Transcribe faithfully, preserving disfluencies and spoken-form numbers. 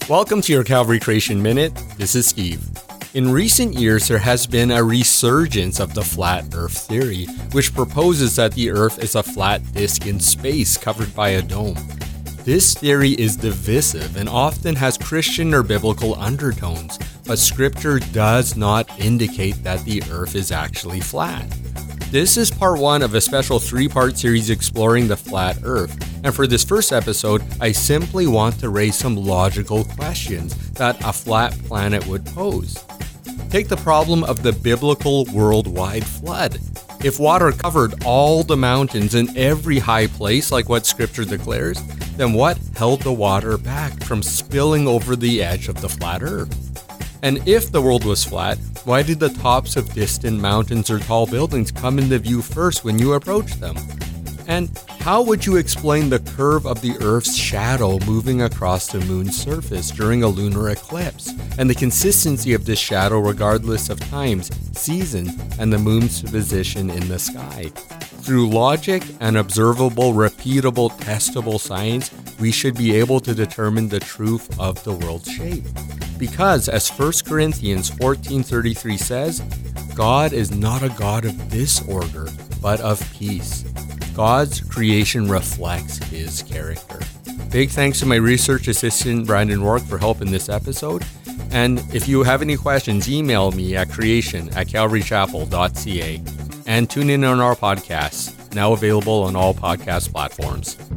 Welcome to your Calvary Creation Minute. This is Steve. In recent years, there has been a resurgence of the flat Earth theory, which proposes that the Earth is a flat disk in space covered by a dome. This theory is divisive and often has Christian or biblical undertones, but Scripture does not indicate that the Earth is actually flat. This is part one of a special three-part series exploring the flat Earth, and for this first episode, I simply want to raise some logical questions that a flat planet would pose. Take the problem of the biblical worldwide flood. If water covered all the mountains in every high place like what Scripture declares, then what held the water back from spilling over the edge of the flat Earth? And if the world was flat, why did the tops of distant mountains or tall buildings come into view first when you approached them? And how would you explain the curve of the Earth's shadow moving across the moon's surface during a lunar eclipse, and the consistency of this shadow regardless of times, season, and the moon's position in the sky? Through logic and observable, repeatable, testable science, we should be able to determine the truth of the world's shape. Because, as First Corinthians fourteen thirty-three says, God is not a God of disorder, but of peace. God's creation reflects His character. Big thanks to my research assistant, Brandon Rourke, for help in this episode. And if you have any questions, email me at creation at calvarychapel.ca. And tune in on our podcasts, now available on all podcast platforms.